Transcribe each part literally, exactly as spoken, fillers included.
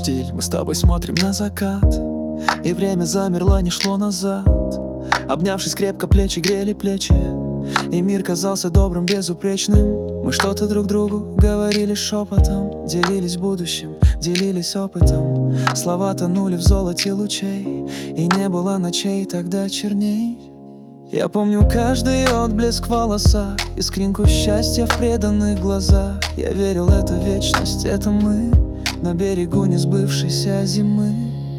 штиль, мы с тобой смотрим на закат, и время замерло, не шло назад. Обнявшись крепко, плечи грели плечи, и мир казался добрым, безупречным. Мы что-то друг другу говорили шепотом, делились будущим, делились опытом. Слова тонули в золоте лучей, и не было ночей тогда черней. Я помню каждый отблеск в волосах, искринку счастья в преданных глазах. Я верил, это вечность, это мы на берегу несбывшейся зимы.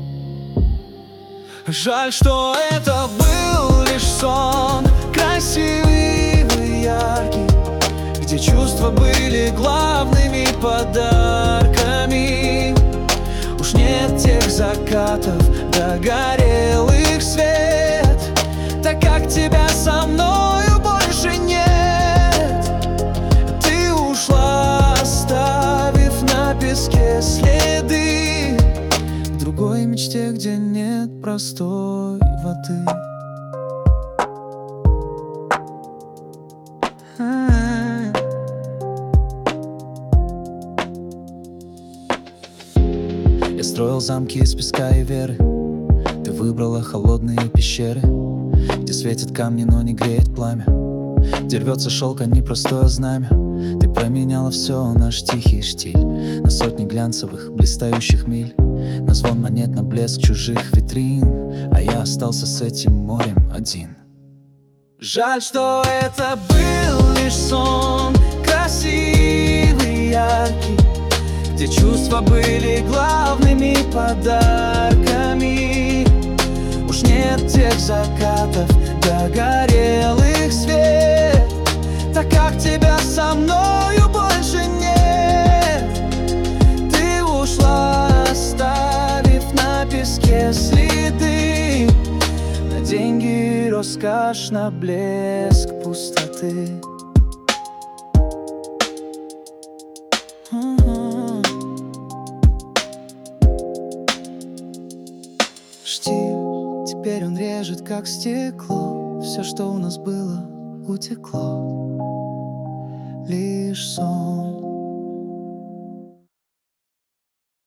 Жаль, что это был лишь сон, красивый и яркий, где чувства были главными подарками. Уж нет тех закатов, догорелых свет, так как тебя со мною больше нет. Ты ушла, оставив на песке следы в другой мечте, где нет простой воды. Я строил замки из песка и веры, ты выбрала холодные пещеры, где светят камни, но не греет пламя, где рвется шелк, а не простое знамя. Ты променяла все, наш тихий штиль, на сотни глянцевых, блистающих миль, на звон монет, на блеск чужих витрин, а я остался с этим морем один. Жаль, что это был лишь сон, красивый и яркий, где чувства были главными подарками. Уж нет тех закатов, догорелых свет, так как тебя со мною больше нет. Ты ушла, оставив на песке следы, на деньги, роскошь, на блеск пустоты. Штиль, теперь он режет, как стекло. Все, что у нас было, утекло. Лишь сон.